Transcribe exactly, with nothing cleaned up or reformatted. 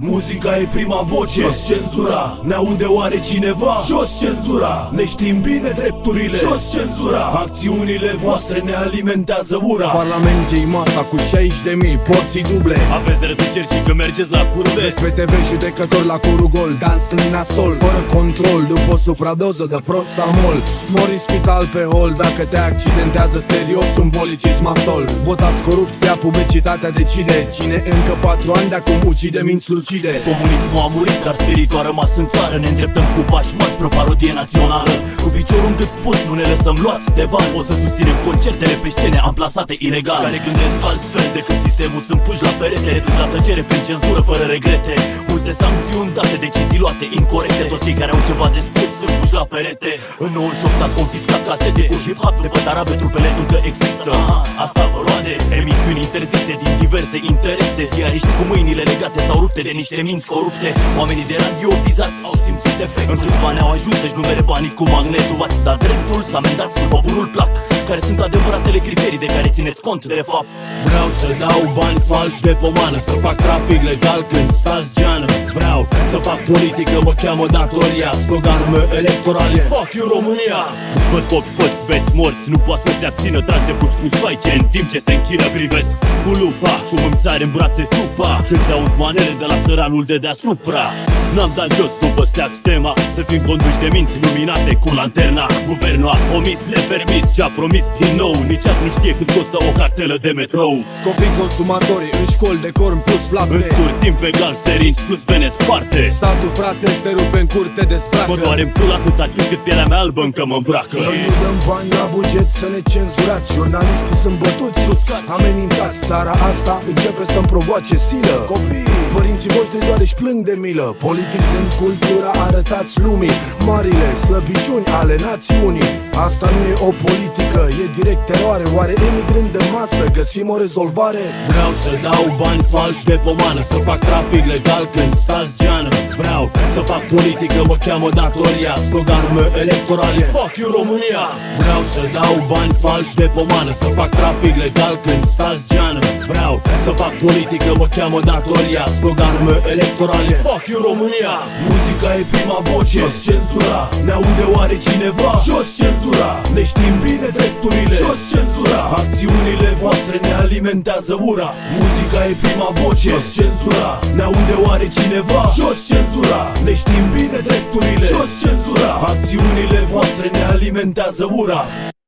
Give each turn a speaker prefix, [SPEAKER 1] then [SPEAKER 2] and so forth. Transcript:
[SPEAKER 1] Muzica e prima voce, jos cenzura. Ne aude oare cineva? Jos cenzura. Ne știm bine drepturile, jos cenzura. Acțiunile voastre ne alimentează ura.
[SPEAKER 2] Parlamentii masa cu șaizeci de mii porții duble.
[SPEAKER 1] Aveți de reduceri și că mergeți la curve.
[SPEAKER 2] S P T V judecător la curul gol, dans în nasol, fără control, după o supradoză de prostamol. Mori în spital pe hol dacă te accidentează serios un polițism actual. Votați corupția, publicitatea decide. Cine încă patru ani de acum ucide minți lucide.
[SPEAKER 1] Comunismul a murit, dar spiritul a rămas în țară. Ne îndreptăm cu pași mari spre o parodie națională. Cu piciorul în cât pus, nu ne lăsăm luați de val. O să susținem concertele pe scene amplasate ilegal, care gândesc altfel decât sistemul. Sunt puși la perete, reduși la tăcere prin cenzură fără regrete. Multe sancțiuni date, decizii luate incorrecte. Toți cei care au ceva de spus sunt puși la perete. În nouăzeci și opt ați confiscat casete cu hip-hop de pe tarabe, trupele încă există. Asta vă roade. Emisiuni interzise din diverse interese. Ziariști cu mâinile legate sau rupte de niște minți corupte. Oamenii de radio vizați au simțit efectul. În câțiva ani au ajuns să-și numere banii cu magnetul. V-ați dat dreptul să amendați după bunul plac. Care sunt adevăratele criterii de care țineți cont de fapt.
[SPEAKER 2] Vreau să dau bani falși de pomană, să fac trafic legal când stați geană. Vreau să fac politică, mă cheamă datoria. Sloganul meu electoral e Fuck you România.
[SPEAKER 1] Văd popi, păți, beți, morți, nu poate să se abțină. Trag de puci, puși faice, în timp ce se închină privesc cu lupa, cum îmi sare în brațe supa. Când se aud manele de la țăranul de deasupra. N-am dat jos după steag stema, să fim conduși de minți luminate cu lanterna. Guvernul a omis, nepermis și a promis din nou. Nici azi nu știe cât costă o cartelă de metrou.
[SPEAKER 2] Copii consumatori în școli de corn plus lapte.
[SPEAKER 1] În scurt timp egal serinci plus vene sparte.
[SPEAKER 2] Statul frate te rupe în curte de spracă.
[SPEAKER 1] Mă doare în pul atâta timp cât pielea mea albă încă mă îmbracă.
[SPEAKER 2] Noi nu dăm bani la buget să ne cenzurați. Jurnaliștii sunt bătuți, amenințați. Țara asta începe să-mi provoace silă. Copii, părinții voștri doar își plâng de milă. Politici sunt cultura, arătați lumii marile slăbiciuni ale națiunii. Asta nu e o politică, e direct teroare. Oare emigrând de masă găsim o rezolvare?
[SPEAKER 1] Vreau să dau bani falși de pomană, să fac trafic legal când stați geană. Vreau să fac politică, mă cheamă datoria. Sloganul meu electoral e Fuck you România. Vreau să dau bani falși de pomană, să fac trafic legal când stați geană. Vreau să fac politică, mă cheamă datoria. Sloganul meu electoral e Fuck you România. Muzica e prima voce, jos cenzura. Ne aude oare cineva? Jos cenzura. Ne știm bine drepturile, jos cenzura. Acțiunile voastre ne alimentează ura. Muzica e prima voce, jos cenzura. Ne aude oare cineva? Jos cenzura. Ne știm bine drepturile, jos cenzura. Acțiunile voastre ne alimentează ura.